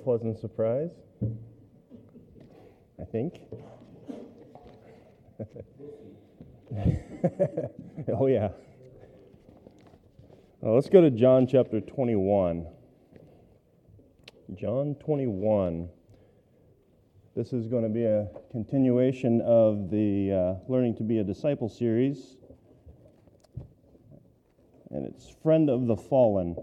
pleasant surprise, I think. Oh, yeah. Let's go to John chapter 21. John 21. This is going to be a continuation of the Learning to be a Disciple series. And it's Friend of the Fallen.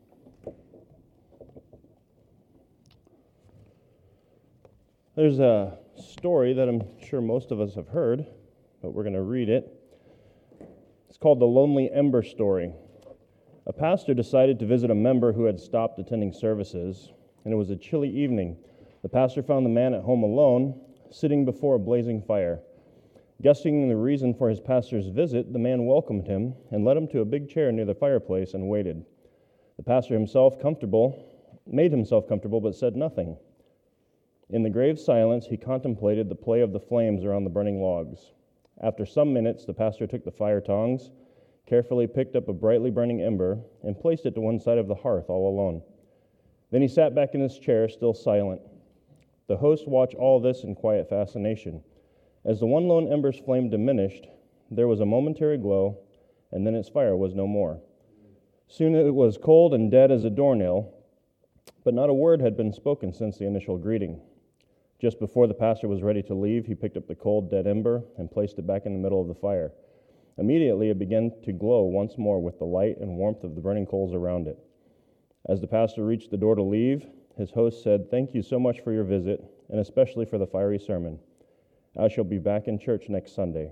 There's a story that I'm sure most of us have heard, but we're going to read it. It's called the Lonely Ember Story. A pastor decided to visit a member who had stopped attending services, and it was a chilly evening. The pastor found the man at home alone, sitting before a blazing fire. Guessing the reason for his pastor's visit, the man welcomed him and led him to a big chair near the fireplace and waited. The pastor made himself comfortable, but said nothing. In the grave silence, he contemplated the play of the flames around the burning logs. After some minutes, the pastor took the fire tongs, carefully picked up a brightly burning ember, and placed it to one side of the hearth all alone. Then he sat back in his chair, still silent. The host watched all this in quiet fascination. As the one lone ember's flame diminished, there was a momentary glow, and then its fire was no more. Soon it was cold and dead as a doornail, but not a word had been spoken since the initial greeting. Just before the pastor was ready to leave, he picked up the cold, dead ember and placed it back in the middle of the fire. Immediately, it began to glow once more with the light and warmth of the burning coals around it. As the pastor reached the door to leave, his host said, "Thank you so much for your visit, and especially for the fiery sermon. I shall be back in church next Sunday."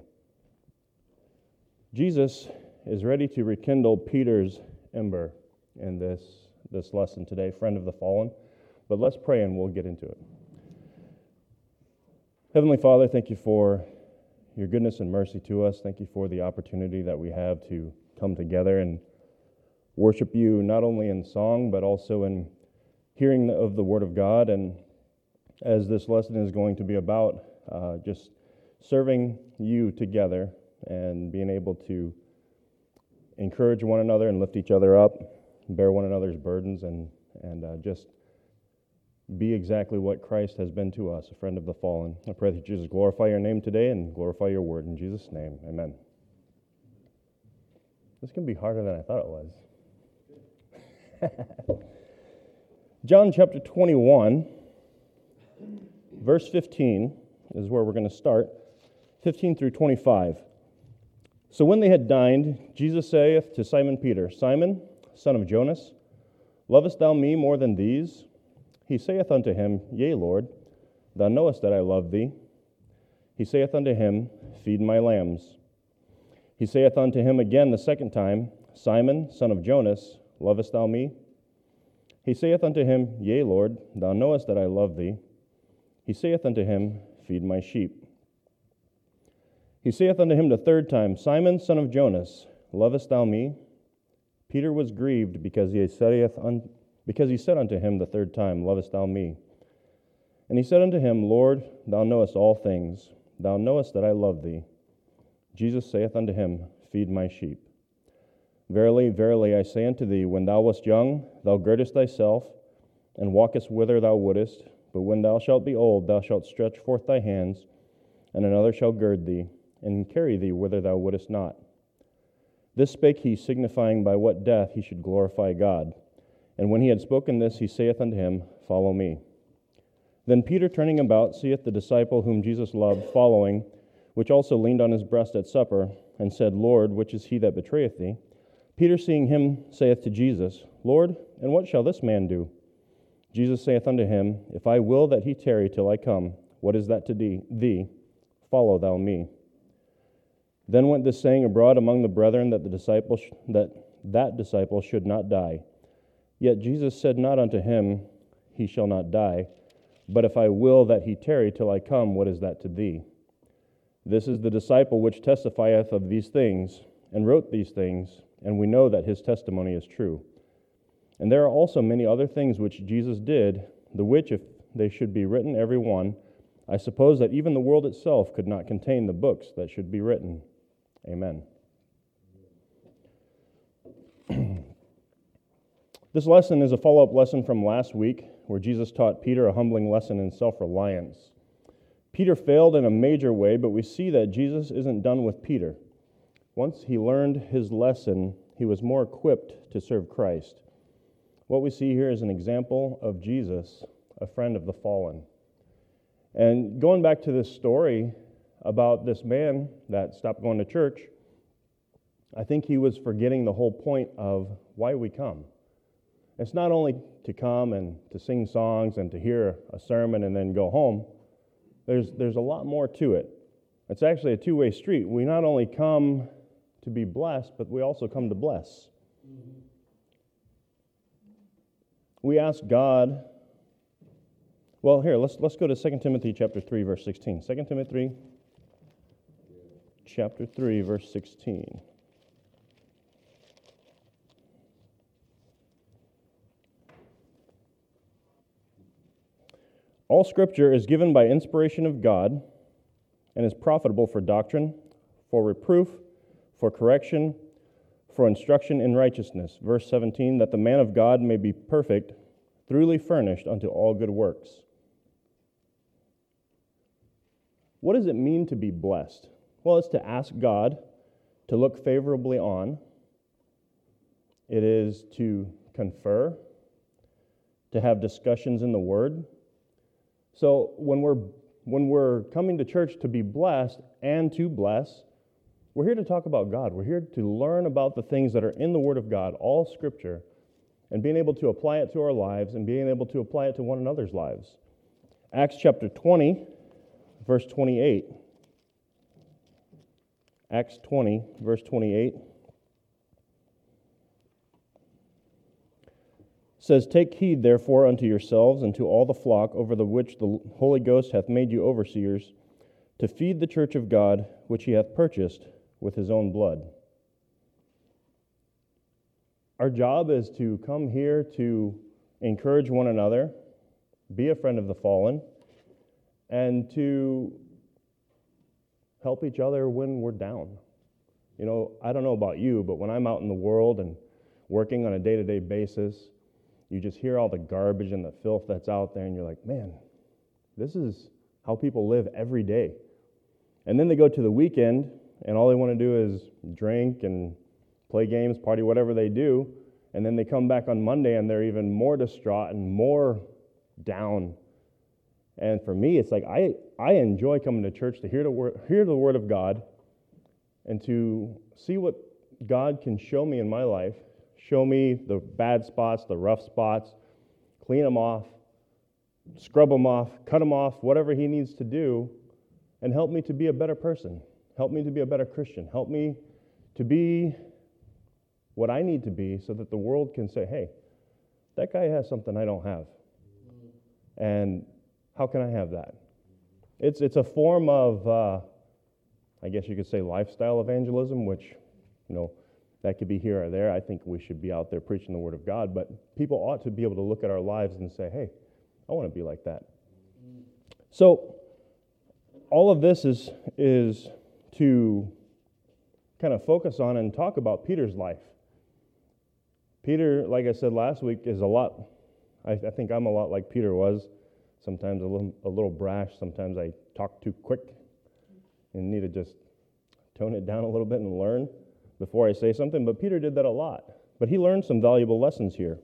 Jesus is ready to rekindle Peter's ember in this lesson today, Friend of the Fallen. But let's pray and we'll get into it. Heavenly Father, thank you for your goodness and mercy to us. Thank you for the opportunity that we have to come together and worship you, not only in song, but also in hearing of the Word of God. And as this lesson is going to be about, just serving you together and being able to encourage one another and lift each other up, bear one another's burdens, and just be exactly what Christ has been to us, a friend of the fallen. I pray that Jesus glorify your name today and glorify your word. In Jesus' name, amen. This can be harder than I thought it was. John chapter 21, verse 15 is where we're going to start, 15 through 25. So when they had dined, Jesus saith to Simon Peter, "Simon, son of Jonas, lovest thou me more than these?" He saith unto him, "Yea, Lord, thou knowest that I love thee." He saith unto him, "Feed my lambs." He saith unto him again the second time, "Simon, son of Jonas, lovest thou me?" He saith unto him, "Yea, Lord, thou knowest that I love thee." He saith unto him, "Feed my sheep." He saith unto him the third time, "Simon, son of Jonas, lovest thou me?" Peter was grieved because he said unto him the third time, "Lovest thou me?" And he said unto him, "Lord, thou knowest all things. Thou knowest that I love thee." Jesus saith unto him, "Feed my sheep. Verily, verily, I say unto thee, when thou wast young, thou girdest thyself, and walkest whither thou wouldest. But when thou shalt be old, thou shalt stretch forth thy hands, and another shall gird thee, and carry thee whither thou wouldest not." This spake he, signifying by what death he should glorify God. And when he had spoken this, he saith unto him, "Follow me." Then Peter, turning about, seeth the disciple whom Jesus loved following, which also leaned on his breast at supper, and said, "Lord, which is he that betrayeth thee?" Peter, seeing him, saith to Jesus, "Lord, and what shall this man do?" Jesus saith unto him, "If I will that he tarry till I come, what is that to thee? Follow thou me." Then went this saying abroad among the brethren, that that disciple should not die. Yet Jesus said not unto him, "He shall not die," but "If I will that he tarry till I come, what is that to thee?" This is the disciple which testifieth of these things, and wrote these things, and we know that his testimony is true. And there are also many other things which Jesus did, the which, if they should be written every one, I suppose that even the world itself could not contain the books that should be written. Amen. This lesson is a follow-up lesson from last week where Jesus taught Peter a humbling lesson in self-reliance. Peter failed in a major way, but we see that Jesus isn't done with Peter. Once he learned his lesson, he was more equipped to serve Christ. What we see here is an example of Jesus, a friend of the fallen. And going back to this story about this man that stopped going to church, I think he was forgetting the whole point of why we come. It's not only to come and to sing songs and to hear a sermon and then go home. There's a lot more to it. It's actually a two-way street. We not only come to be blessed, but we also come to bless. We ask God. Well, here, let's go to 2 Timothy chapter 3, verse 16. 2 Timothy chapter 3, verse 16. All Scripture is given by inspiration of God and is profitable for doctrine, for reproof, for correction, for instruction in righteousness. Verse 17, that the man of God may be perfect, thoroughly furnished unto all good works. What does it mean to be blessed? Well, it's to ask God to look favorably on. It is to confer, to have discussions in the Word. So when we're coming to church to be blessed and to bless, we're here to talk about God. We're here to learn about the things that are in the Word of God, all Scripture, and being able to apply it to our lives and being able to apply it to one another's lives. Acts chapter 20, verse 28. Acts 20, verse 28. Says, take heed, therefore, unto yourselves and to all the flock over the which the Holy Ghost hath made you overseers, to feed the church of God, which he hath purchased with his own blood. Our job is to come here to encourage one another, be a friend of the fallen, and to help each other when we're down. You know, I don't know about you, but when I'm out in the world and working on a day-to-day basis, you just hear all the garbage and the filth that's out there, and you're like, man, this is how people live every day. And then they go to the weekend, and all they want to do is drink and play games, party, whatever they do, and then they come back on Monday, and they're even more distraught and more down. And for me, it's like I enjoy coming to church to hear the Word of God and to see what God can show me in my life. Show me the bad spots, the rough spots, clean them off, scrub them off, cut them off, whatever he needs to do, and help me to be a better person. Help me to be a better Christian. Help me to be what I need to be so that the world can say, hey, that guy has something I don't have. And how can I have that? It's a form of, I guess you could say, lifestyle evangelism, which, that could be here or there. I think we should be out there preaching the Word of God, but people ought to be able to look at our lives and say, hey, I want to be like that. So all of this is to kind of focus on and talk about Peter's life. Peter, like I said last week, is a lot, I think I'm a lot like Peter was, sometimes a little brash, sometimes I talk too quick and need to just tone it down a little bit and learn before I say something, but Peter did that a lot. But he learned some valuable lessons here.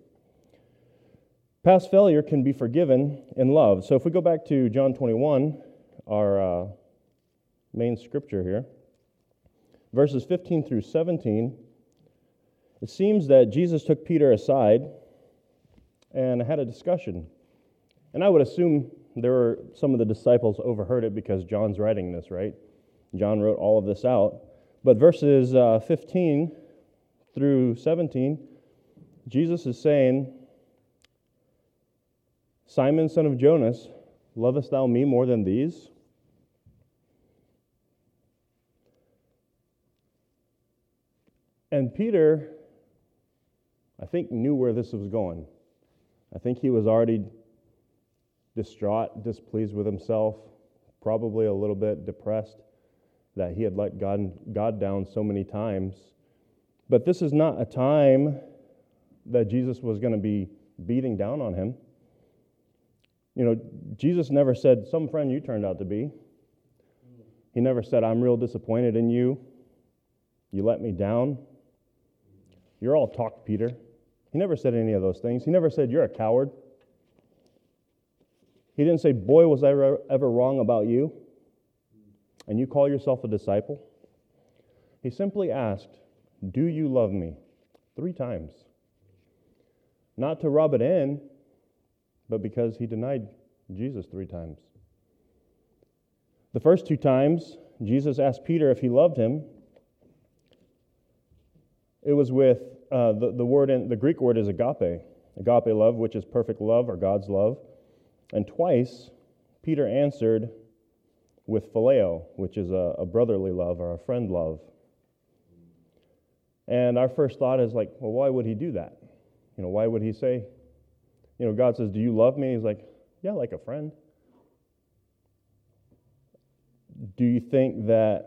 Past failure can be forgiven in love. So if we go back to John 21, our main scripture here, verses 15 through 17, it seems that Jesus took Peter aside and had a discussion. And I would assume some of the disciples overheard it because John's writing this, right? John wrote all of this out. But verses 15 through 17, Jesus is saying, Simon, son of Jonas, lovest thou me more than these? And Peter, I think, knew where this was going. I think he was already distraught, displeased with himself, probably a little bit depressed that he had let God down so many times. But this is not a time that Jesus was going to be beating down on him. You know, Jesus never said, some friend you turned out to be. He never said, I'm real disappointed in you. You let me down. You're all talk, Peter. He never said any of those things. He never said, you're a coward. He didn't say, boy, was I ever wrong about you, and you call yourself a disciple. He simply asked, do you love me? 3 times. Not to rub it in, but because he denied Jesus 3 times. The first 2 times, Jesus asked Peter if he loved him. It was with the word the Greek word is agape love, which is perfect love or God's love. And twice, Peter answered with phileo, which is a brotherly love or a friend love. And our first thought is like, well, why would he do that? You know, why would he say, you know, God says, do you love me? He's like, yeah, like a friend. Do you think that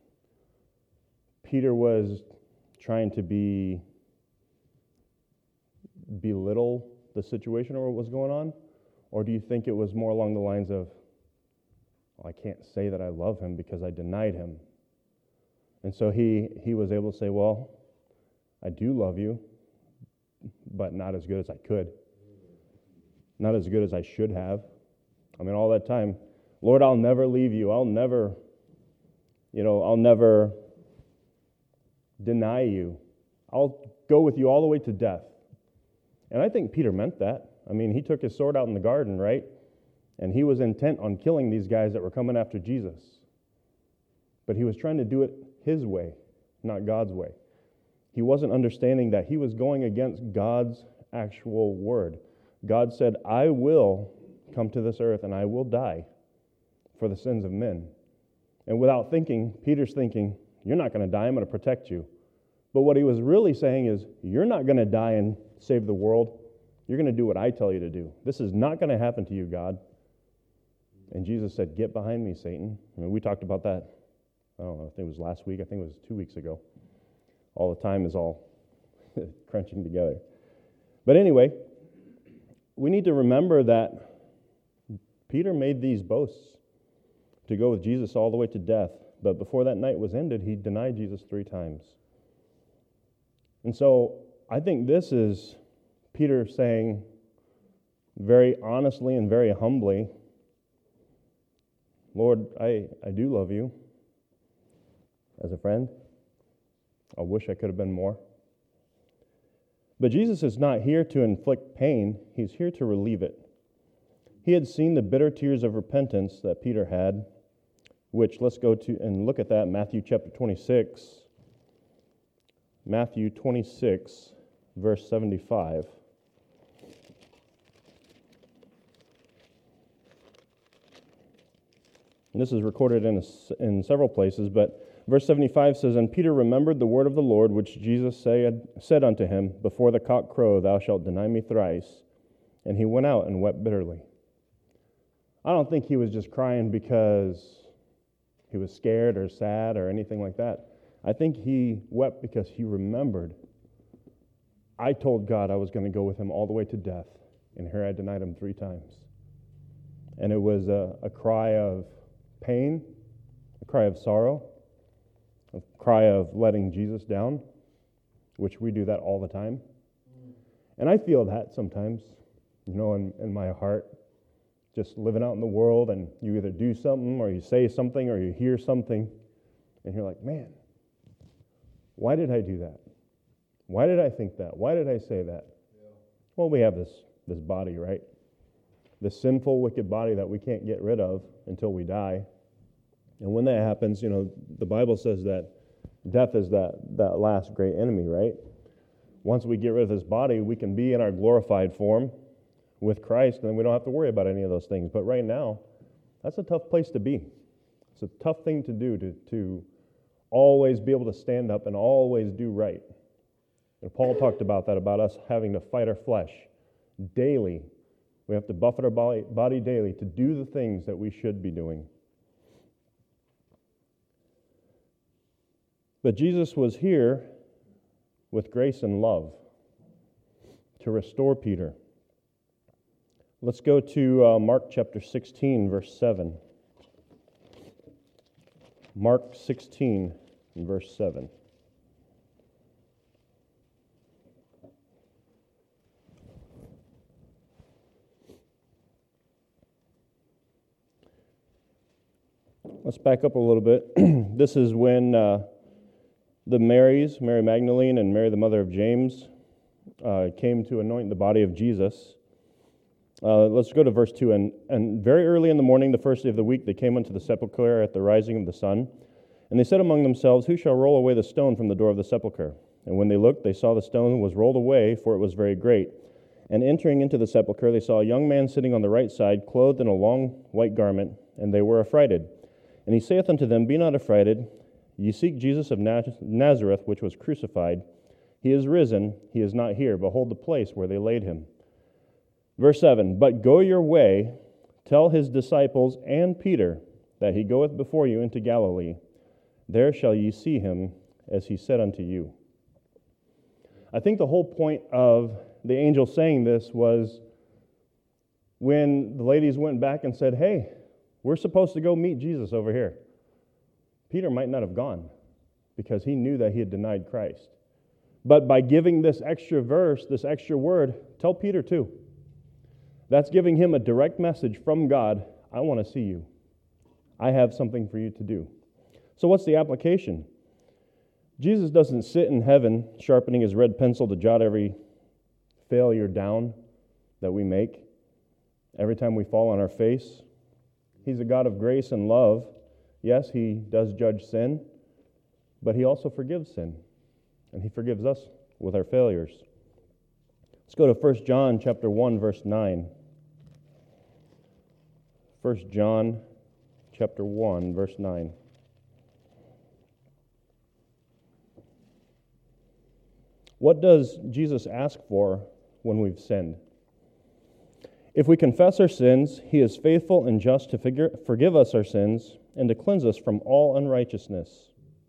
Peter was trying to belittle the situation or what was going on? Or do you think it was more along the lines of, well, I can't say that I love him because I denied him. And so he was able to say, well, I do love you, but not as good as I could. Not as good as I should have. I mean, all that time, Lord, I'll never leave you. I'll never deny you. I'll go with you all the way to death. And I think Peter meant that. I mean, he took his sword out in the garden, right? And he was intent on killing these guys that were coming after Jesus. But he was trying to do it his way, not God's way. He wasn't understanding that he was going against God's actual word. God said, I will come to this earth and I will die for the sins of men. And without thinking, Peter's thinking, you're not going to die, I'm going to protect you. But what he was really saying is, you're not going to die and save the world. You're going to do what I tell you to do. This is not going to happen to you, God. And Jesus said, get behind me, Satan. I mean, we talked about that, I don't know, I think it was last week, I think it was 2 weeks ago. All the time is all crunching together. But anyway, we need to remember that Peter made these boasts to go with Jesus all the way to death. But before that night was ended, he denied Jesus 3 times. And so I think this is Peter saying very honestly and very humbly, Lord, I do love you as a friend. I wish I could have been more. But Jesus is not here to inflict pain. He's here to relieve it. He had seen the bitter tears of repentance that Peter had, which let's go to and look at that, Matthew chapter 26. Matthew 26, verse 75. And this is recorded in several places, but verse 75 says, And Peter remembered the word of the Lord, which Jesus said unto him, Before the cock crow, thou shalt deny me thrice. And he went out and wept bitterly. I don't think he was just crying because he was scared or sad or anything like that. I think he wept because he remembered, I told God I was going to go with him all the way to death, and here I denied him 3 times. And it was a cry of pain, a cry of sorrow, a cry of letting Jesus down, which we do that all the time. And I feel that sometimes, in my heart, just living out in the world, and you either do something or you say something or you hear something, and you're like, man, why did I do that? Why did I think that? Why did I say that? Yeah. Well, we have this body, right? This sinful, wicked body that we can't get rid of until we die. And when that happens, the Bible says that death is that last great enemy, right? Once we get rid of this body, we can be in our glorified form with Christ, and then we don't have to worry about any of those things. But right now, that's a tough place to be. It's a tough thing to do, to always be able to stand up and always do right. And Paul talked about that, about us having to fight our flesh daily. We have to buffet our body daily to do the things that we should be doing. But Jesus was here with grace and love. to restore Peter. Let's go to Mark chapter 16, verse 7. Mark 16, verse 7. Let's back up a little bit. This is when the Marys, Mary Magdalene and Mary the mother of James, came to anoint the body of Jesus. Let's go to verse 2. And very early in the morning, the first day of the week, they came unto the sepulchre at the rising of the sun. And they said among themselves, Who shall roll away the stone from the door of the sepulchre? And when they looked, they saw the stone was rolled away, for it was very great. And entering into the sepulchre, they saw a young man sitting on the right side, clothed in a long white garment, and they were affrighted. And he saith unto them, Be not affrighted. Ye seek Jesus of Nazareth, which was crucified. He is risen. He is not here. Behold the place where they laid him. Verse 7, But go your way, tell his disciples and Peter that he goeth before you into Galilee. There shall ye see him, as he said unto you. I think the whole point of the angel saying this was when the ladies went back and said, Hey, we're supposed to go meet Jesus over here. Peter might not have gone because he knew that he had denied Christ. But by giving this extra verse, this extra word, tell Peter too. That's giving him a direct message from God. I want to see you. I have something for you to do. So what's the application? Jesus doesn't sit in heaven sharpening his red pencil to jot every failure down that we make, every time we fall on our face. He's a God of grace and love. Yes, he does judge sin, but he also forgives sin, and he forgives us with our failures. Let's go to 1 John chapter 1, verse 9. 1 John chapter 1, verse 9. What does Jesus ask for when we've sinned? If we confess our sins, he is faithful and just to forgive us our sins and to cleanse us from all unrighteousness.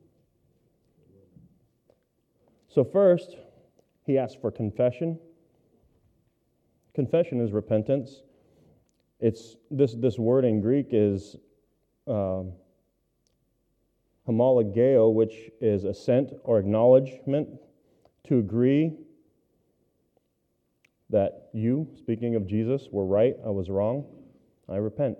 So first, he asks for confession. Confession is repentance. It's this word in Greek is homologeo, which is assent or acknowledgement, to agree that you, speaking of Jesus, were right, I was wrong, I repent.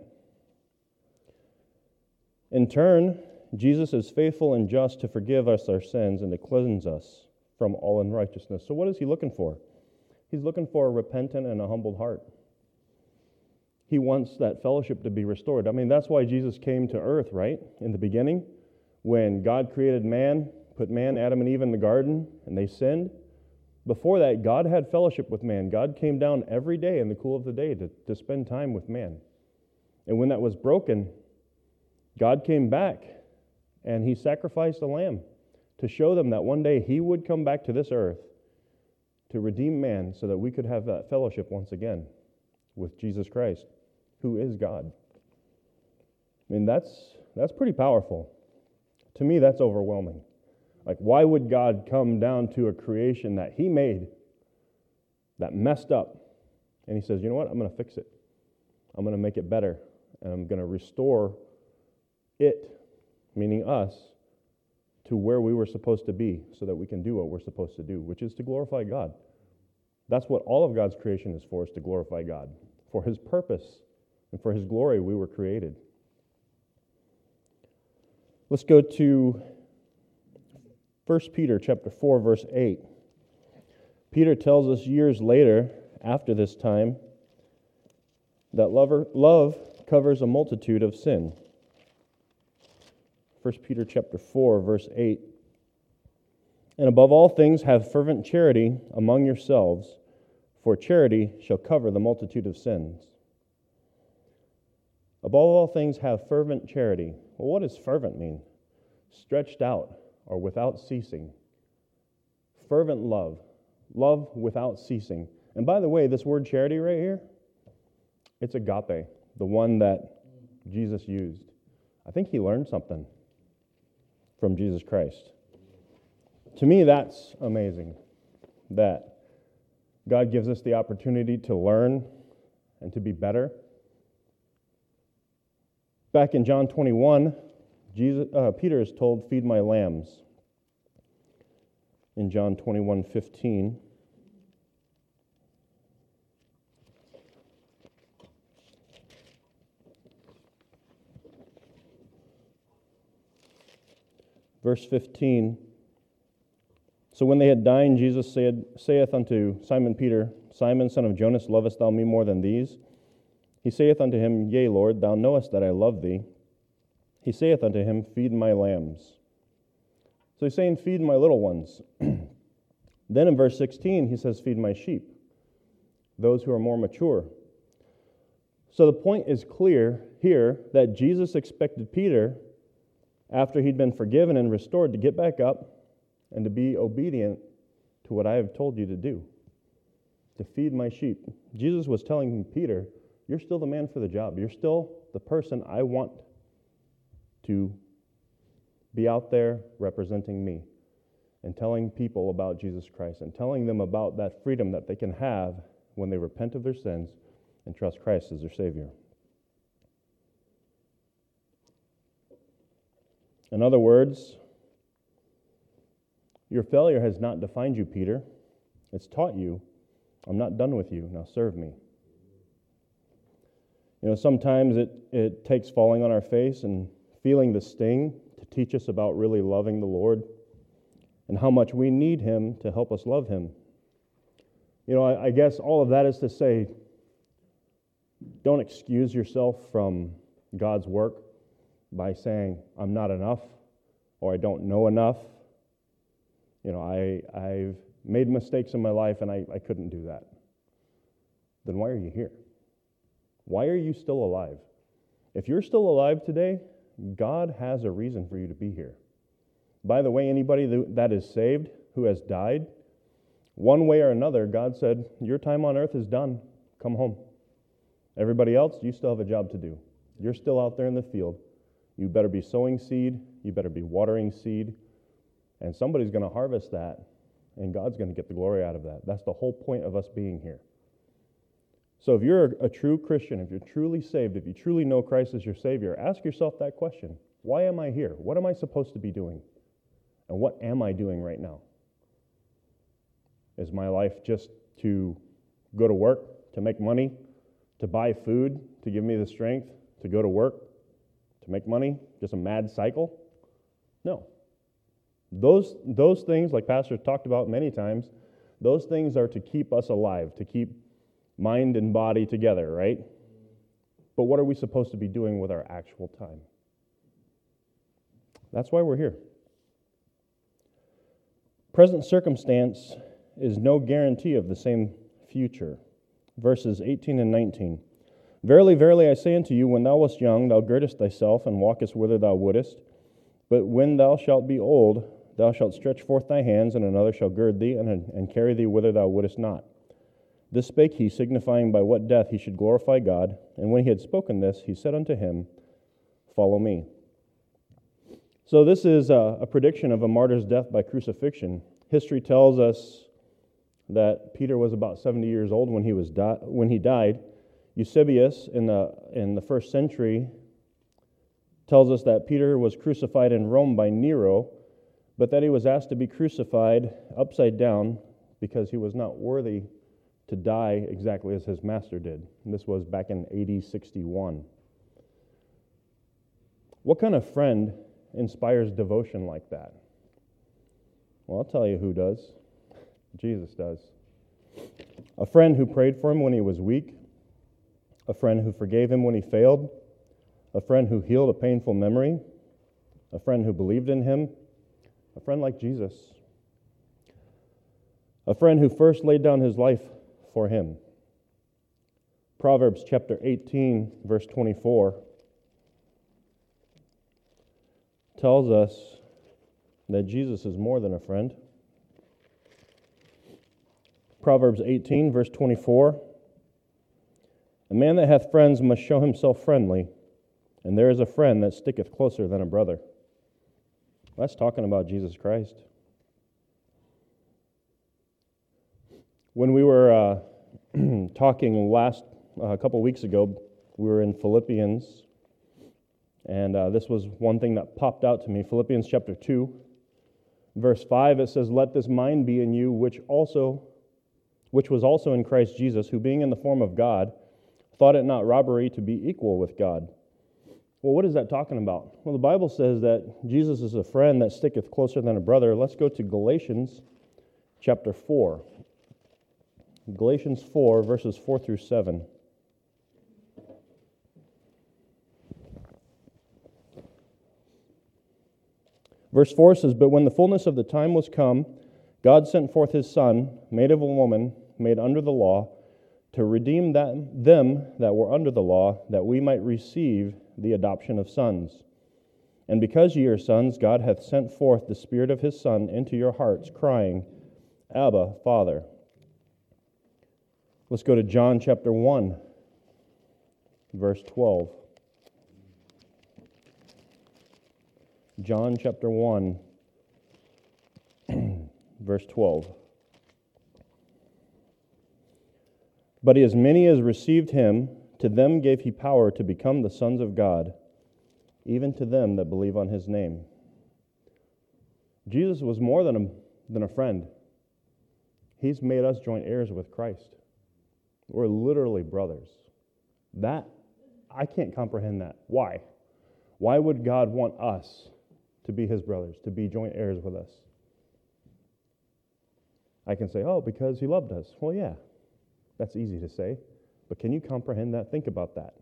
In turn, Jesus is faithful and just to forgive us our sins and to cleanse us from all unrighteousness. So what is he looking for? He's looking for a repentant and a humbled heart. He wants that fellowship to be restored. I mean, that's why Jesus came to earth, right? In the beginning, when God created man, put man, Adam and Eve in the garden, and they sinned. Before that, God had fellowship with man. God came down every day in the cool of the day to spend time with man. And when that was broken, God came back and he sacrificed a lamb to show them that one day he would come back to this earth to redeem man so that we could have that fellowship once again with Jesus Christ, who is God. I mean, that's pretty powerful. To me, that's overwhelming. Like, why would God come down to a creation that he made that messed up? And he says, you know what? I'm going to fix it. I'm going to make it better. And I'm going to restore it, meaning us, to where we were supposed to be so that we can do what we're supposed to do, which is to glorify God. That's what all of God's creation is for, is to glorify God. For his purpose and for his glory we were created. Let's go to 1 Peter chapter 4, verse 8. Peter tells us years later, after this time, that love covers a multitude of sin. 1 Peter chapter 4, verse 8. And above all things have fervent charity among yourselves, for charity shall cover the multitude of sins. Above all things have fervent charity. Well, what does fervent mean? Stretched out or without ceasing. Fervent love. Love without ceasing. And by the way, this word charity right here, it's agape, the one that Jesus used. I think he learned something from Jesus Christ. To me, that's amazing. That God gives us the opportunity to learn and to be better. Back in John 21, Peter is told, "Feed my lambs." In John 21:15. Verse 15, "So when they had dined, Jesus saith unto Simon Peter, Simon, son of Jonas, lovest thou me more than these? He saith unto him, Yea, Lord, thou knowest that I love thee. He saith unto him, Feed my lambs." So he's saying, feed my little ones. Then in verse 16, he says, feed my sheep, those who are more mature. So the point is clear here that Jesus expected Peter, after he'd been forgiven and restored, to get back up and to be obedient to what I have told you to do, to feed my sheep. Jesus was telling Peter, you're still the man for the job. You're still the person I want to be out there representing me and telling people about Jesus Christ and telling them about that freedom that they can have when they repent of their sins and trust Christ as their Savior. In other words, your failure has not defined you, Peter. It's taught you, I'm not done with you, now serve me. You know, sometimes it takes falling on our face and feeling the sting to teach us about really loving the Lord and how much we need Him to help us love Him. You know, I guess all of that is to say, don't excuse yourself from God's work by saying, I'm not enough, or I don't know enough. You know, I've made mistakes in my life and I couldn't do that. Then why are you here? Why are you still alive? If you're still alive today, God has a reason for you to be here. By the way, anybody that is saved who has died, one way or another, God said, your time on earth is done. Come home. Everybody else, you still have a job to do. You're still out there in the field. You better be sowing seed. You better be watering seed. And somebody's going to harvest that, and God's going to get the glory out of that. That's the whole point of us being here. So if you're a true Christian, if you're truly saved, if you truly know Christ as your Savior, ask yourself that question. Why am I here? What am I supposed to be doing? And what am I doing right now? Is my life just to go to work, to make money, to buy food, to give me the strength to go to work, to make money? Just a mad cycle? No. Those things, like Pastor talked about many times, those things are to keep us alive, to keep mind and body together, right? But what are we supposed to be doing with our actual time? That's why we're here. Present circumstance is no guarantee of the same future. Verses 18 and 19. Verily, verily, I say unto you, when thou wast young, thou girdest thyself, and walkest whither thou wouldest. But when thou shalt be old, thou shalt stretch forth thy hands, and another shall gird thee, and carry thee whither thou wouldest not. This spake he, signifying by what death he should glorify God. And when he had spoken this, he said unto him, Follow me. So this is a prediction of a martyr's death by crucifixion. History tells us that Peter was about 70 years old when he died. Eusebius, in the first century, tells us that Peter was crucified in Rome by Nero, but that he was asked to be crucified upside down because he was not worthy to die exactly as his master did. And this was back in AD 61. What kind of friend inspires devotion like that? Well, I'll tell you who does. Jesus does. A friend who prayed for him when he was weak, a friend who forgave him when he failed, a friend who healed a painful memory, a friend who believed in him, a friend like Jesus, a friend who first laid down his life for him. Proverbs chapter 18, verse 24 tells us that Jesus is more than a friend. Proverbs 18, verse 24, a man that hath friends must show himself friendly, and there is a friend that sticketh closer than a brother. That's talking about Jesus Christ. When we were talking a couple weeks ago, we were in Philippians, and this was one thing that popped out to me. Philippians chapter 2, verse 5, it says, "Let this mind be in you, which was also in Christ Jesus, who being in the form of God, thought it not robbery to be equal with God." Well, what is that talking about? Well, the Bible says that Jesus is a friend that sticketh closer than a brother. Let's go to Galatians chapter 4. Galatians 4, verses 4 through 7. Verse 4 says, "But when the fullness of the time was come, God sent forth his Son, made of a woman, made under the law, to redeem them that were under the law, that we might receive the adoption of sons. And because ye are sons, God hath sent forth the Spirit of his Son into your hearts, crying, Abba, Father." Let's go to John chapter 1, verse 12. John chapter 1, verse 12. "But as many as received him, to them gave he power to become the sons of God, even to them that believe on his name." Jesus was more than a friend. He's made us joint heirs with Christ. We're literally brothers. That, I can't comprehend that. Why? Why would God want us to be his brothers, to be joint heirs with us? I can say, oh, because he loved us. Well, yeah, that's easy to say. But can you comprehend that? Think about that.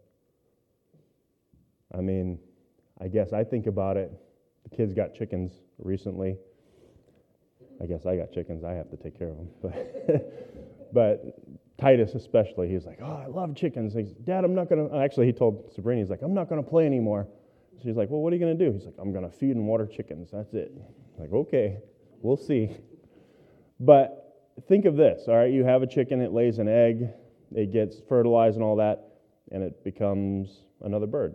I mean, I guess I think about it. The kids got chickens recently. I guess I got chickens. I have to take care of them. But Titus especially, he's like, oh, I love chickens. He's, Dad, I'm not going to... Actually, he told Sabrina, he's like, I'm not going to play anymore. She's like, well, what are you going to do? He's like, I'm going to feed and water chickens. That's it. I'm like, okay, we'll see. But think of this, all right? You have a chicken, it lays an egg, it gets fertilized and all that, and it becomes another bird.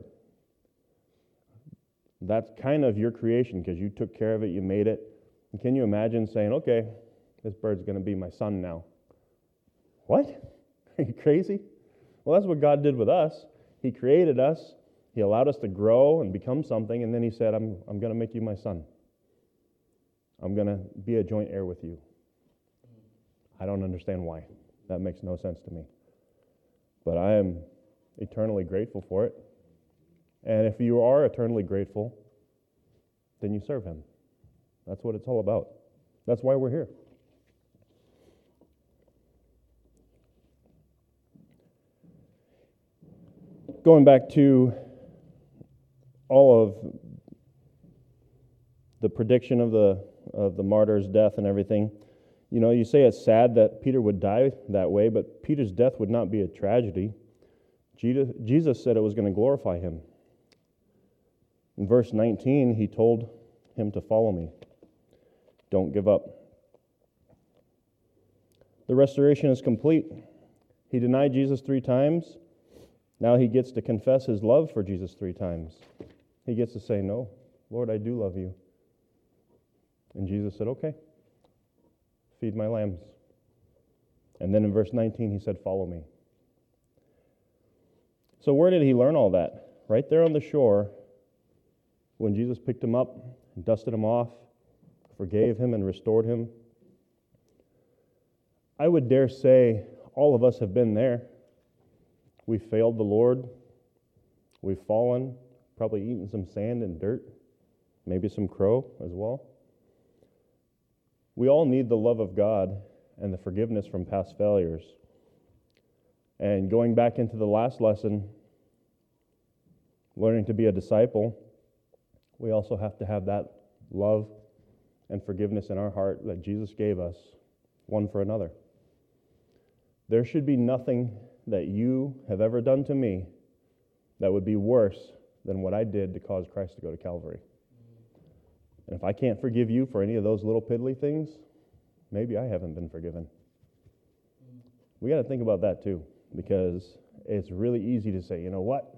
That's kind of your creation because you took care of it, you made it. And can you imagine saying, okay, this bird's going to be my son now? What? Are you crazy? Well, that's what God did with us. He created us. He allowed us to grow and become something, and then he said, I'm going to make you my son. I'm going to be a joint heir with you. I don't understand why. That makes no sense to me. But I am eternally grateful for it. And if you are eternally grateful, then you serve him. That's what it's all about. That's why we're here. Going back to all of the prediction of the martyr's death and everything, you know, you say it's sad that Peter would die that way, but Peter's death would not be a tragedy. Jesus said it was going to glorify him. In verse 19, he told him to follow me. Don't give up. The restoration is complete. He denied Jesus 3 times. Now he gets to confess his love for Jesus 3 times. He gets to say, no, Lord, I do love you. And Jesus said, okay, feed my lambs. And then in verse 19, he said, follow me. So where did he learn all that? Right there on the shore, when Jesus picked him up and dusted him off, forgave him and restored him. I would dare say all of us have been there. We failed the Lord. We've fallen, probably eaten some sand and dirt, maybe some crow as well. We all need the love of God and the forgiveness from past failures. And going back into the last lesson, learning to be a disciple, we also have to have that love and forgiveness in our heart that Jesus gave us, one for another. There should be nothing that you have ever done to me that would be worse than what I did to cause Christ to go to Calvary. And if I can't forgive you for any of those little piddly things, maybe I haven't been forgiven. We got to think about that too, because it's really easy to say, you know what?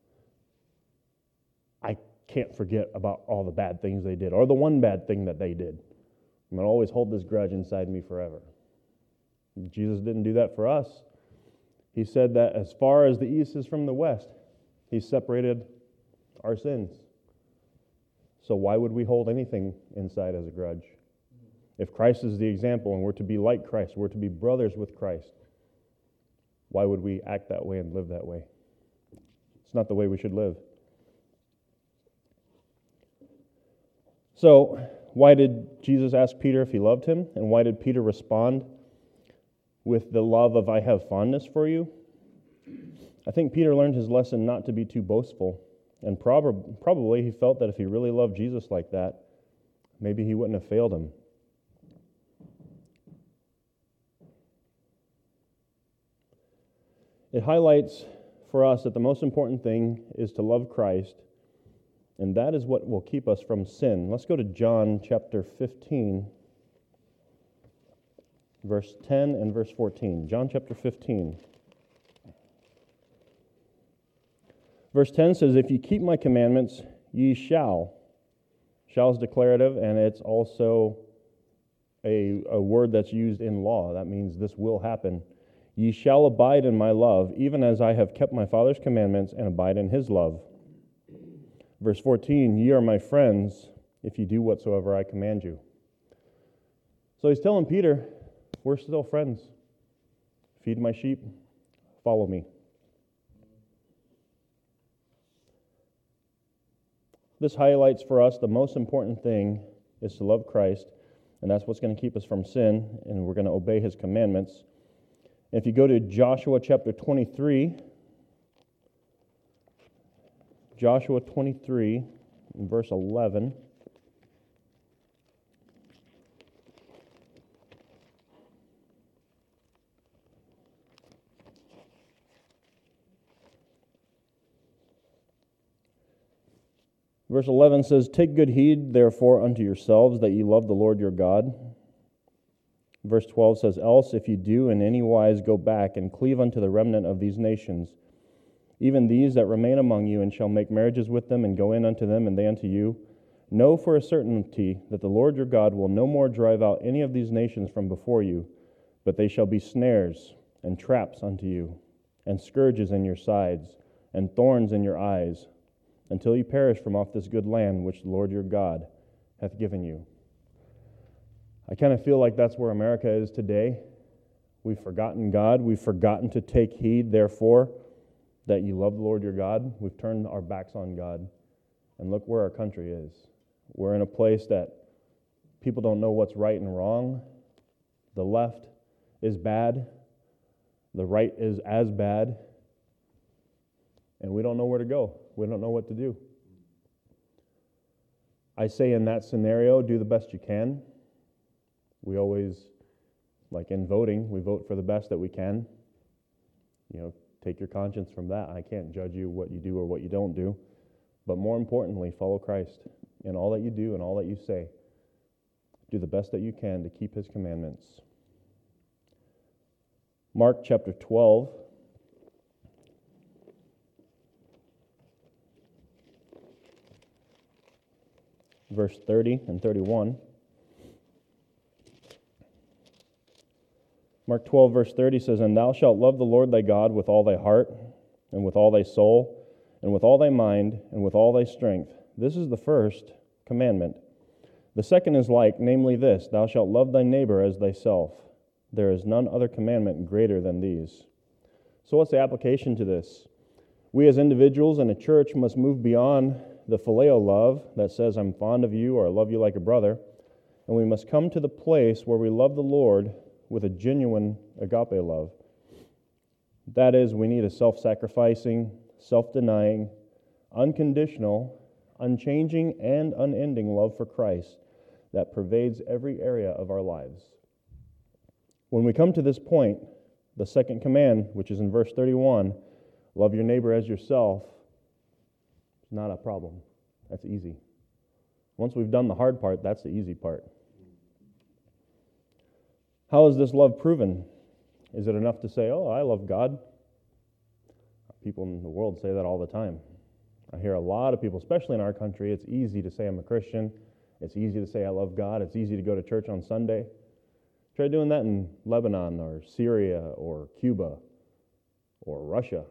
I can't forget about all the bad things they did, or the one bad thing that they did. I'm going to always hold this grudge inside me forever. Jesus didn't do that for us. He said that as far as the east is from the west, He separated our sins. So why would we hold anything inside as a grudge? If Christ is the example and we're to be like Christ, we're to be brothers with Christ, why would we act that way and live that way? It's not the way we should live. So, why did Jesus ask Peter if he loved him? And why did Peter respond with the love of, I have fondness for you? I think Peter learned his lesson not to be too boastful. And probably he felt that if he really loved Jesus like that, maybe he wouldn't have failed him. It highlights for us that the most important thing is to love Christ, and that is what will keep us from sin. Let's go to John chapter 15, verse 10 and verse 14. John chapter 15. Verse 10 says, if you keep my commandments, ye shall. Shall is declarative, and it's also a word that's used in law. That means this will happen. Ye shall abide in my love, even as I have kept my Father's commandments and abide in his love. Verse 14, ye are my friends if you do whatsoever I command you. So he's telling Peter, we're still friends. Feed my sheep, follow me. This highlights for us the most important thing is to love Christ, and that's what's going to keep us from sin, and we're going to obey his commandments. If you go to Joshua chapter 23, Joshua 23, verse 11. Verse 11 says, take good heed, therefore, unto yourselves, that ye love the Lord your God. Verse 12 says, else if you do in any wise go back and cleave unto the remnant of these nations, even these that remain among you, and shall make marriages with them, and go in unto them, and they unto you, know for a certainty that the Lord your God will no more drive out any of these nations from before you, but they shall be snares and traps unto you, and scourges in your sides, and thorns in your eyes, until you perish from off this good land which the Lord your God hath given you. I kind of feel like that's where America is today. We've forgotten God. We've forgotten to take heed, therefore, that you love the Lord your God. We've turned our backs on God. And look where our country is. We're in a place that people don't know what's right and wrong. The left is bad. The right is as bad. And we don't know where to go. We don't know what to do. I say in that scenario, do the best you can. We always, like in voting, we vote for the best that we can. Take your conscience from that. I can't judge you what you do or what you don't do. But more importantly, follow Christ in all that you do and all that you say. Do the best that you can to keep his commandments. Mark chapter 12. Verse 30 and 31. Mark 12, verse 30 says, and thou shalt love the Lord thy God with all thy heart, and with all thy soul, and with all thy mind, and with all thy strength. This is the first commandment. The second is like, namely this, thou shalt love thy neighbor as thyself. There is none other commandment greater than these. So what's the application to this? We as individuals and a church must move beyond the phileo love that says, I'm fond of you or I love you like a brother, and we must come to the place where we love the Lord with a genuine agape love. That is, we need a self-sacrificing, self-denying, unconditional, unchanging, and unending love for Christ that pervades every area of our lives. When we come to this point, the second command, which is in verse 31, love your neighbor as yourself, is not a problem. That's easy. Once we've done the hard part, that's the easy part. How is this love proven? Is it enough to say, oh, I love God? People in the world say that all the time. I hear a lot of people, especially in our country, it's easy to say I'm a Christian. It's easy to say I love God. It's easy to go to church on Sunday. Try doing that in Lebanon or Syria or Cuba or Russia.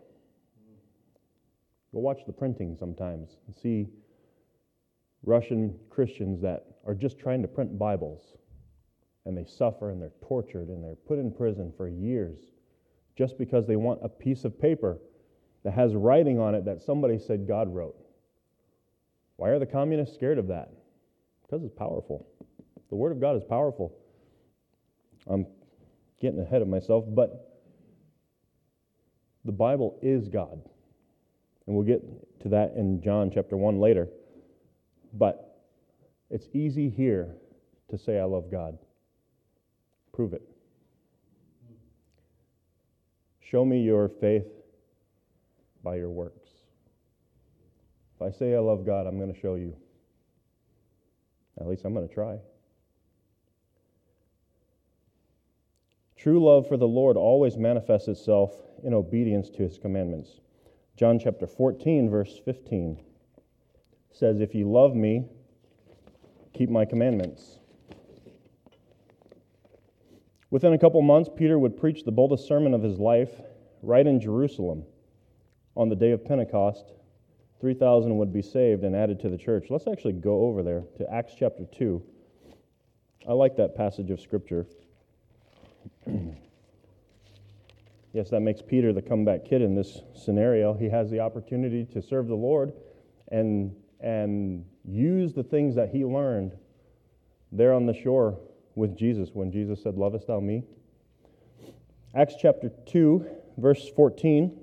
Go watch the printing sometimes and see Russian Christians that are just trying to print Bibles, and they suffer and they're tortured and they're put in prison for years just because they want a piece of paper that has writing on it that somebody said God wrote. Why are the communists scared of that? Because it's powerful. The Word of God is powerful. I'm getting ahead of myself, but the Bible is God. And we'll get to that in John chapter 1 later. But it's easy here to say I love God. Prove it. Show me your faith by your works. If I say I love God, I'm going to show you. At least I'm going to try. True love for the Lord always manifests itself in obedience to His commandments. John chapter 14, verse 15 says, "If you love me, keep my commandments." Within a couple months, Peter would preach the boldest sermon of his life right in Jerusalem. On the day of Pentecost, 3,000 would be saved and added to the church. Let's actually go over there to Acts chapter 2. I like that passage of Scripture. Yes, that makes Peter the comeback kid in this scenario. He has the opportunity to serve the Lord and use the things that he learned there on the shore with Jesus when Jesus said, "Lovest thou me?" Acts chapter 2, verse 14.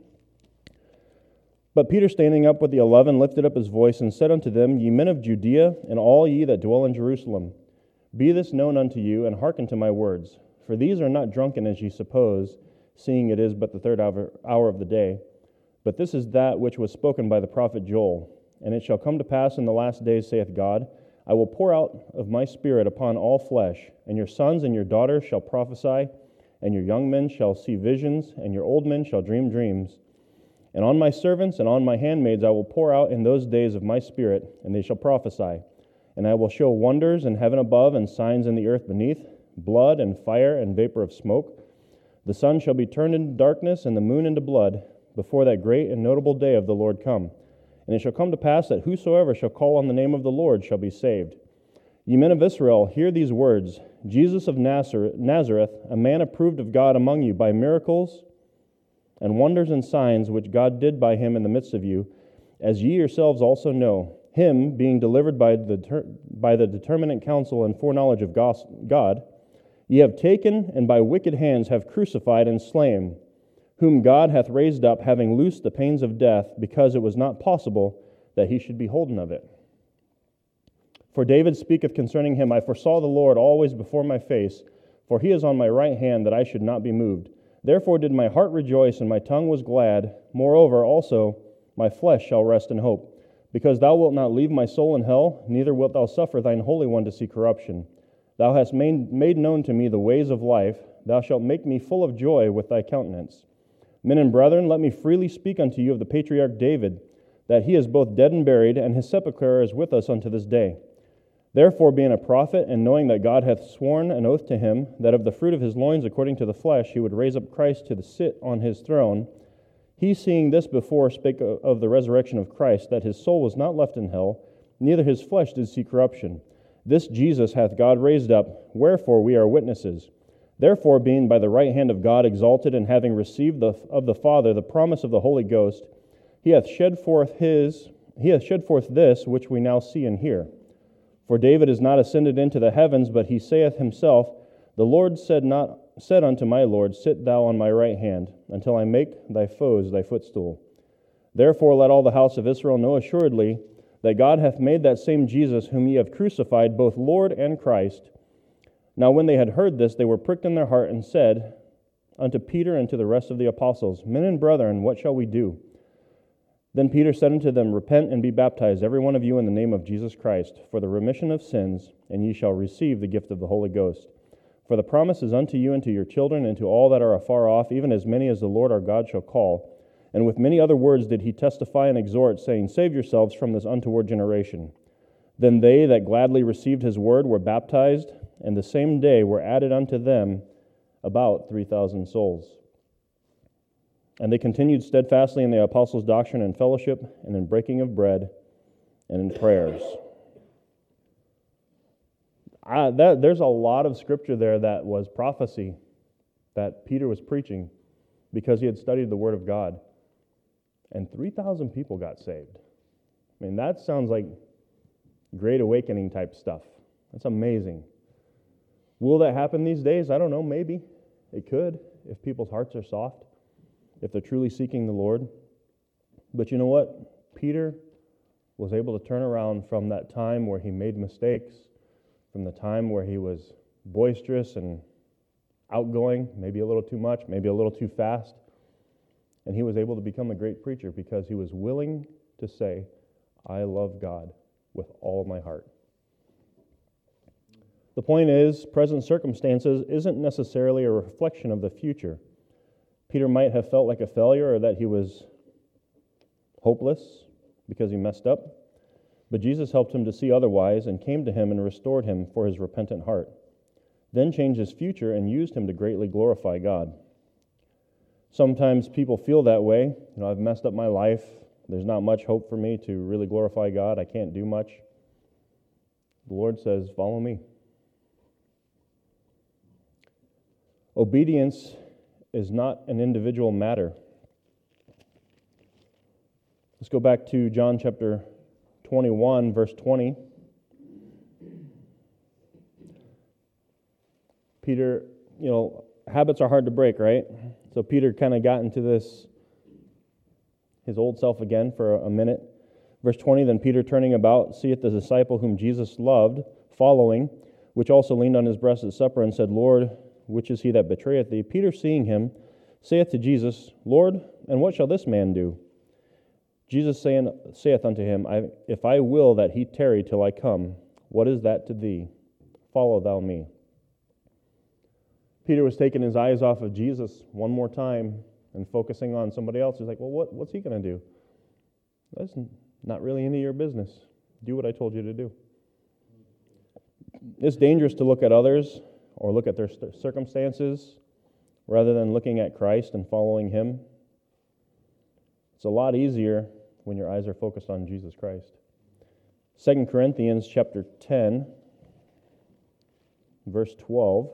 "But Peter, standing up with the 11, lifted up his voice and said unto them, Ye men of Judea, and all ye that dwell in Jerusalem, be this known unto you, and hearken to my words. For these are not drunken as ye suppose, seeing it is but the third hour of the day. But this is that which was spoken by the prophet Joel. And it shall come to pass in the last days, saith God, I will pour out of my Spirit upon all flesh, and your sons and your daughters shall prophesy, and your young men shall see visions, and your old men shall dream dreams. And on my servants and on my handmaids I will pour out in those days of my Spirit, and they shall prophesy. And I will show wonders in heaven above, and signs in the earth beneath, blood and fire and vapor of smoke. The sun shall be turned into darkness, and the moon into blood, before that great and notable day of the Lord come. And it shall come to pass that whosoever shall call on the name of the Lord shall be saved. Ye men of Israel, hear these words. Jesus of Nazareth, a man approved of God among you by miracles and wonders and signs which God did by him in the midst of you, as ye yourselves also know, him being delivered by the determinate counsel and foreknowledge of God, ye have taken and by wicked hands have crucified and slain, whom God hath raised up, having loosed the pains of death, because it was not possible that he should be holden of it. For David speaketh concerning him, I foresaw the Lord always before my face, for he is on my right hand, that I should not be moved. Therefore did my heart rejoice, and my tongue was glad. Moreover also my flesh shall rest in hope, because thou wilt not leave my soul in hell, neither wilt thou suffer thine Holy One to see corruption. Thou hast made known to me the ways of life. Thou shalt make me full of joy with thy countenance. Men and brethren, let me freely speak unto you of the patriarch David, that he is both dead and buried, and his sepulchre is with us unto this day. Therefore, being a prophet, and knowing that God hath sworn an oath to him, that of the fruit of his loins according to the flesh he would raise up Christ to sit on his throne, he, seeing this before, spake of the resurrection of Christ, that his soul was not left in hell, neither his flesh did see corruption. This Jesus hath God raised up, wherefore we are witnesses. Therefore, being by the right hand of God exalted, and having received of the Father the promise of the Holy Ghost, he hath shed forth this which we now see and hear. For David is not ascended into the heavens, but he saith himself, The Lord said unto my Lord, Sit thou on my right hand, until I make thy foes thy footstool. Therefore let all the house of Israel know assuredly that God hath made that same Jesus whom ye have crucified both Lord and Christ. Now when they had heard this, they were pricked in their heart, and said unto Peter and to the rest of the apostles, Men and brethren, what shall we do? Then Peter said unto them, Repent and be baptized, every one of you, in the name of Jesus Christ, for the remission of sins, and ye shall receive the gift of the Holy Ghost. For the promise is unto you and to your children, and to all that are afar off, even as many as the Lord our God shall call. And with many other words did he testify and exhort, saying, Save yourselves from this untoward generation. Then they that gladly received his word were baptized, and the same day were added unto them about 3,000 souls. And they continued steadfastly in the apostles' doctrine and fellowship, and in breaking of bread, and in prayers. There's a lot of scripture there that was prophecy that Peter was preaching because he had studied the Word of God. And 3,000 people got saved. I mean, that sounds like Great Awakening type stuff. That's amazing. Will that happen these days? I don't know, maybe. It could, if people's hearts are soft, if they're truly seeking the Lord. But you know what? Peter was able to turn around from that time where he made mistakes, from the time where he was boisterous and outgoing, maybe a little too much, maybe a little too fast. And he was able to become a great preacher because he was willing to say, I love God with all of my heart. The point is, present circumstances isn't necessarily a reflection of the future. Peter might have felt like a failure or that he was hopeless because he messed up, but Jesus helped him to see otherwise and came to him and restored him for his repentant heart, then changed his future and used him to greatly glorify God. Sometimes people feel that way. I've messed up my life. There's not much hope for me to really glorify God. I can't do much. The Lord says, follow me. Obedience is not an individual matter. Let's go back to John chapter 21, verse 20. Peter, habits are hard to break, right? So Peter kind of got into his old self again for a minute. Verse 20, then Peter turning about, seeth the disciple whom Jesus loved, following, which also leaned on his breast at supper, and said, Lord, which is he that betrayeth thee? Peter, seeing him, saith to Jesus, Lord, and what shall this man do? Jesus saith unto him, If I will that he tarry till I come, what is that to thee? Follow thou me. Peter was taking his eyes off of Jesus one more time and focusing on somebody else. He's like, well, what's he going to do? That's not really any of your business. Do what I told you to do. It's dangerous to look at others or look at their circumstances rather than looking at Christ and following Him. It's a lot easier when your eyes are focused on Jesus Christ. 2 Corinthians chapter 10, verse 12.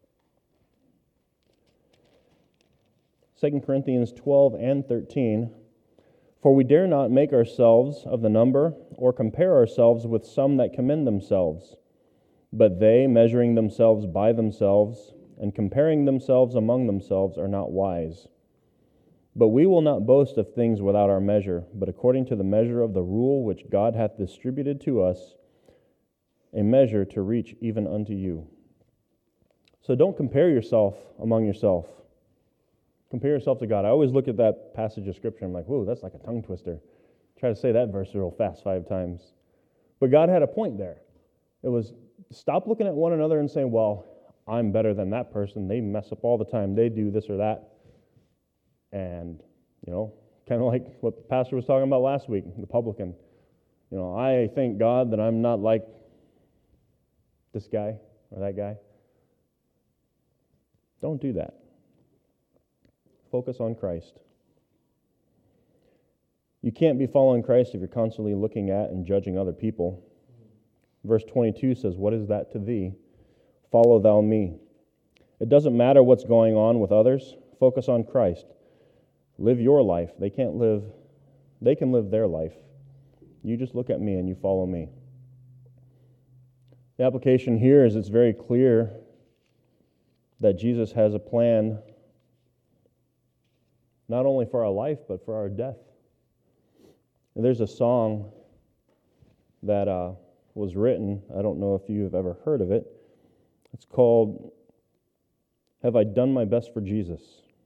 2 Corinthians 12 and 13. For we dare not make ourselves of the number, or compare ourselves with some that commend themselves. But they, measuring themselves by themselves, and comparing themselves among themselves, are not wise. But we will not boast of things without our measure, but according to the measure of the rule which God hath distributed to us, a measure to reach even unto you. So don't compare yourself among yourself. Compare yourself to God. I always look at that passage of Scripture and I'm like, whoa, that's like a tongue twister. Try to say that verse real fast 5 times. But God had a point there. It was, stop looking at one another and saying, well, I'm better than that person. They mess up all the time. They do this or that. And, kind of like what the pastor was talking about last week, the publican. I thank God that I'm not like this guy or that guy. Don't do that. Focus on Christ. You can't be following Christ if you're constantly looking at and judging other people. Verse 22 says, what is that to thee? Follow thou me. It doesn't matter what's going on with others. Focus on Christ. Live your life. They can live their life. You just look at me and you follow me. The application here is it's very clear that Jesus has a plan not only for our life, but for our death. And there's a song that was written. I don't know if you've ever heard of it. It's called, Have I Done My Best for Jesus?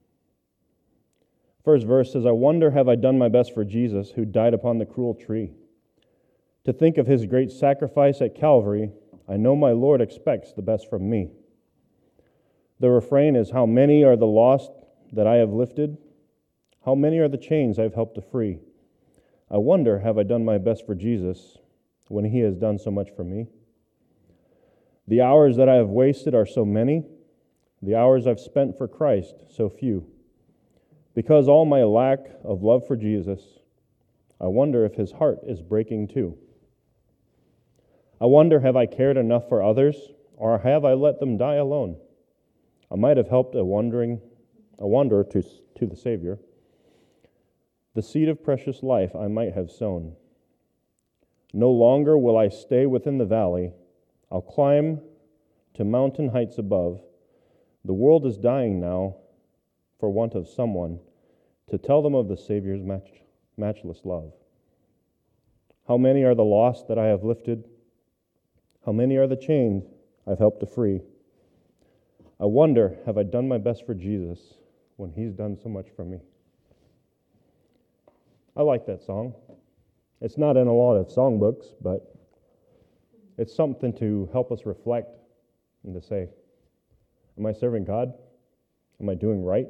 First verse says, I wonder, have I done my best for Jesus, who died upon the cruel tree? To think of His great sacrifice at Calvary, I know my Lord expects the best from me. The refrain is, how many are the lost that I have lifted? How many are the chains I've helped to free? I wonder, have I done my best for Jesus when He has done so much for me? The hours that I have wasted are so many, the hours I've spent for Christ so few. Because all my lack of love for Jesus, I wonder if his heart is breaking too. I wonder, have I cared enough for others, or have I let them die alone? I might have helped a wanderer to the Savior. The seed of precious life I might have sown. No longer will I stay within the valley. I'll climb to mountain heights above. The world is dying now for want of someone to tell them of the Savior's matchless love. How many are the lost that I have lifted? How many are the chained I've helped to free? I wonder, have I done my best for Jesus when he's done so much for me? I like that song. It's not in a lot of songbooks, but it's something to help us reflect and to say, am I serving God? Am I doing right?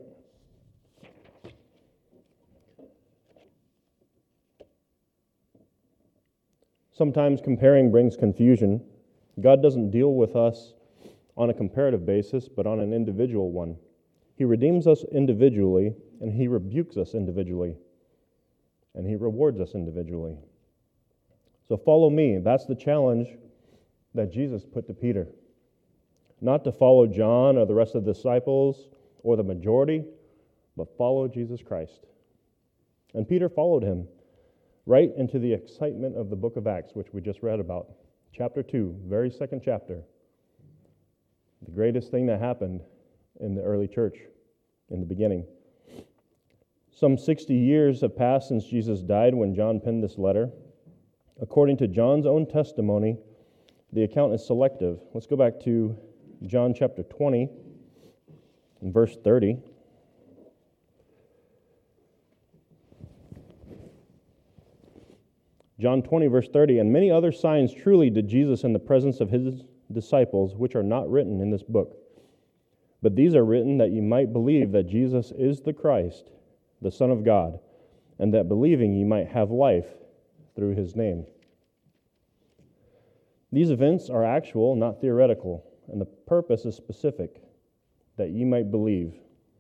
Sometimes comparing brings confusion. God doesn't deal with us on a comparative basis, but on an individual one. He redeems us individually, and he rebukes us individually, and he rewards us individually. So follow me. That's the challenge that Jesus put to Peter. Not to follow John or the rest of the disciples or the majority, but follow Jesus Christ. And Peter followed him right into the excitement of the book of Acts, which we just read about. Chapter 2, very second chapter. The greatest thing that happened in the early church in the beginning. Some 60 years have passed since Jesus died when John penned this letter. According to John's own testimony, the account is selective. Let's go back to John chapter 20 and verse 30. John 20, verse 30, and many other signs truly did Jesus in the presence of his disciples, which are not written in this book. But these are written that ye might believe that Jesus is the Christ, the Son of God, and that believing ye might have life through his name. These events are actual, not theoretical, and the purpose is specific, that ye might believe.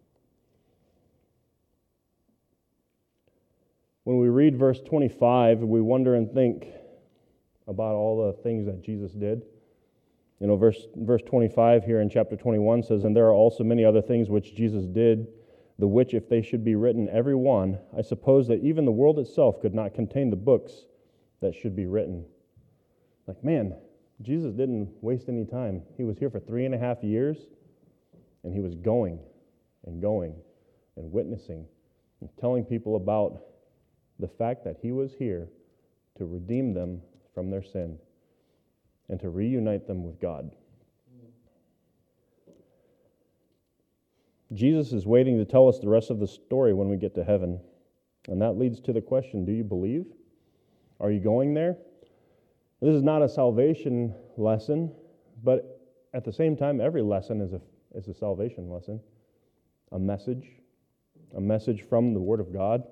When we read verse 25, we wonder and think about all the things that Jesus did. You know, verse 25 here in chapter 21 says, and there are also many other things which Jesus did, the which, if they should be written every one, I suppose that even the world itself could not contain the books that should be written. Like, man, Jesus didn't waste any time. He was here for 3.5 years, and he was going and witnessing and telling people about the fact that he was here to redeem them from their sin and to reunite them with God. Jesus is waiting to tell us the rest of the story when we get to heaven. And that leads to the question, do you believe? Are you going there? This is not a salvation lesson, but at the same time, every lesson is a salvation lesson, a message from the Word of God.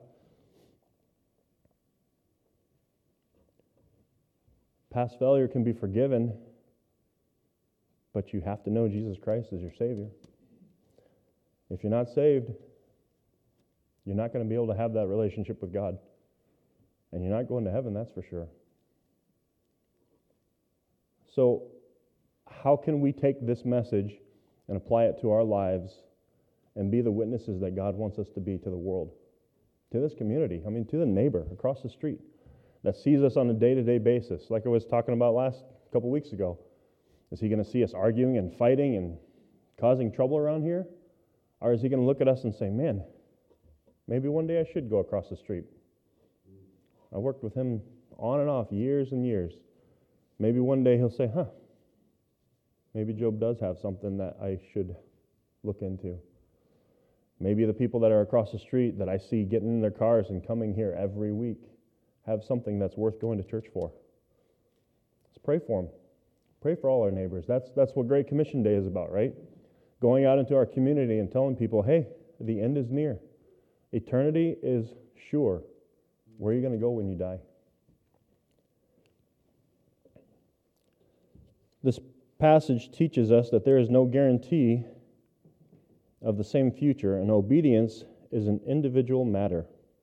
Past failure can be forgiven, but you have to know Jesus Christ as your Savior. If you're not saved, you're not going to be able to have that relationship with God. And you're not going to heaven, that's for sure. So, how can we take this message and apply it to our lives and be the witnesses that God wants us to be to the world, to this community, to the neighbor across the street that sees us on a day-to-day basis, like I was talking about last couple weeks ago? Is he going to see us arguing and fighting and causing trouble around here? Or is he going to look at us and say, man, maybe one day I should go across the street? I worked with him on and off years and years. Maybe one day he'll say, maybe Job does have something that I should look into. Maybe the people that are across the street that I see getting in their cars and coming here every week have something that's worth going to church for. Let's pray for them. Pray for all our neighbors. That's what Great Commission Day is about, right? Going out into our community and telling people, hey, the end is near. Eternity is sure. Where are you going to go when you die? This passage teaches us that there is no guarantee of the same future, and obedience is an individual matter.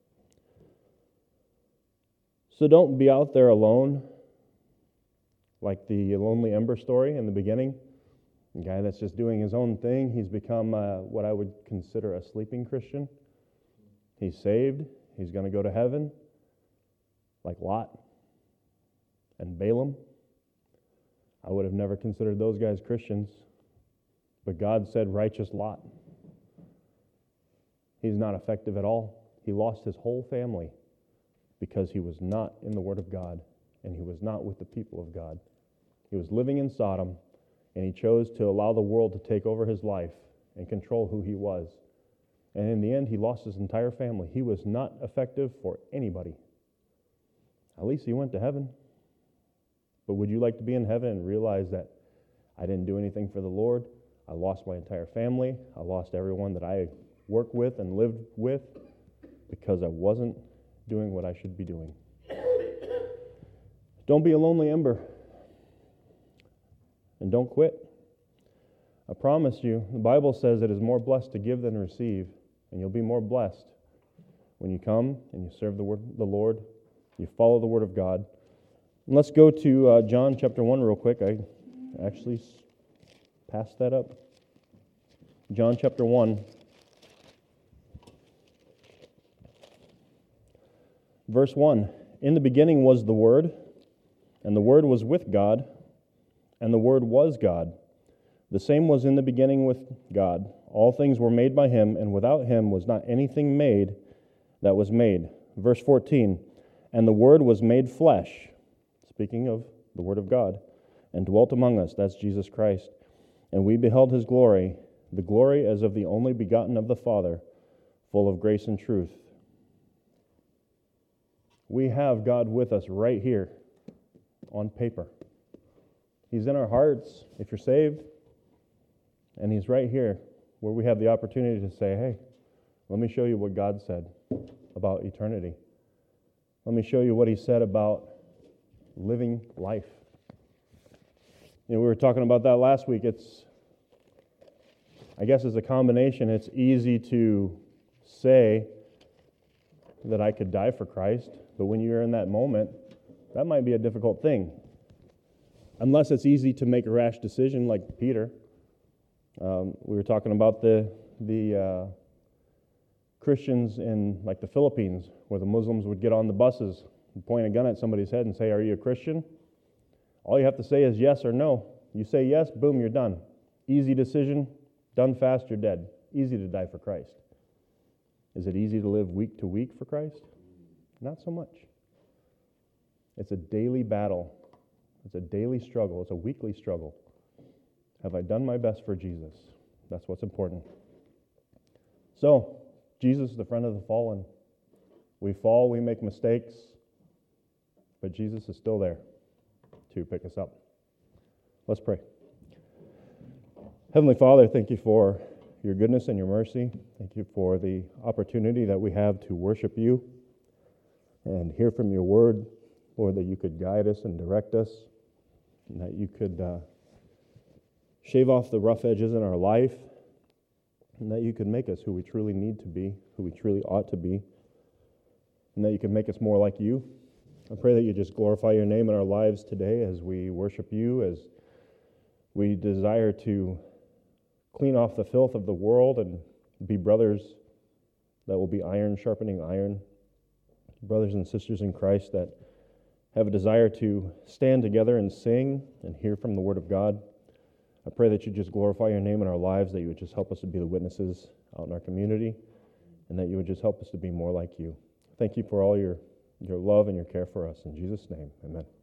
So don't be out there alone, like the lonely ember story in the beginning. A guy that's just doing his own thing. He's become what I would consider a sleeping Christian. He's saved. He's going to go to heaven, like Lot and Balaam. I would have never considered those guys Christians, but God said righteous Lot. He's not effective at all. He lost his whole family because he was not in the Word of God, and he was not with the people of God. He was living in Sodom, and he chose to allow the world to take over his life and control who he was. And in the end, he lost his entire family. He was not effective for anybody. At least he went to heaven. But would you like to be in heaven and realize that I didn't do anything for the Lord? I lost my entire family. I lost everyone that I worked with and lived with because I wasn't doing what I should be doing. Don't be a lonely ember. And don't quit. I promise you, the Bible says it is more blessed to give than receive, and you'll be more blessed when you come and you serve the Lord, you follow the Word of God. And let's go to John chapter 1 real quick. I actually passed that up. John chapter 1. Verse 1, in the beginning was the Word, and the Word was with God, and the Word was God. The same was in the beginning with God. All things were made by Him, and without Him was not anything made that was made. Verse 14, and the Word was made flesh, speaking of the Word of God, and dwelt among us, that's Jesus Christ. And we beheld His glory, the glory as of the only begotten of the Father, full of grace and truth. We have God with us right here on paper. He's in our hearts if you're saved, and He's right here where we have the opportunity to say, hey, let me show you what God said about eternity. Let me show you what He said about living life. We were talking about that last week. I guess it's a combination. It's easy to say that I could die for Christ, but when you're in that moment, that might be a difficult thing. Unless it's easy to make a rash decision like Peter. We were talking about the Christians in like the Philippines, where the Muslims would get on the buses and point a gun at somebody's head and say, are you a Christian? All you have to say is yes or no. You say yes, boom, you're done. Easy decision, done fast, you're dead. Easy to die for Christ. Is it easy to live week to week for Christ? Not so much. It's a daily battle. It's a daily struggle. It's a weekly struggle. Have I done my best for Jesus? That's what's important. So, Jesus is the friend of the fallen. We fall, we make mistakes, but Jesus is still there to pick us up. Let's pray. Heavenly Father, thank you for your goodness and your mercy. Thank you for the opportunity that we have to worship you and hear from your word, Lord, that you could guide us and direct us, and that you could shave off the rough edges in our life, and that you could make us who we truly need to be, who we truly ought to be, and that you could make us more like you. I pray that you just glorify your name in our lives today as we worship you, as we desire to clean off the filth of the world and be brothers that will be iron sharpening iron, brothers and sisters in Christ that have a desire to stand together and sing and hear from the Word of God. I pray that you just glorify your name in our lives, that you would just help us to be the witnesses out in our community, and that you would just help us to be more like you. Thank you for all your love and your care for us. In Jesus' name, amen.